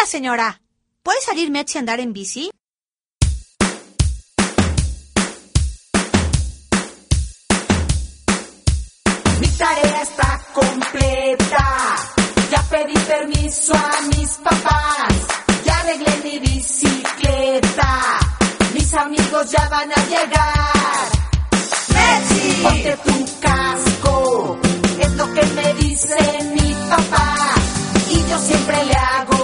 señora. ¿Puede salir Metzi a andar en bici? Mi tarea está completa. Ya pedí permiso a mis papás. Ya arreglé mi bicicleta. Mis amigos ya van a llegar. ¡Metzi! Ponte tu casco. Es lo que me dice mi papá. Y yo siempre le hago